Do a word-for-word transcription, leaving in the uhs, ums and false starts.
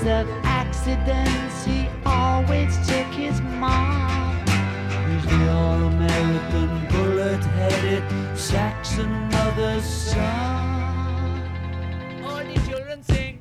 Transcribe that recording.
of accidents, he always took his mom. He's the all-American bullet-headed Saxon mother's son. All the children sing.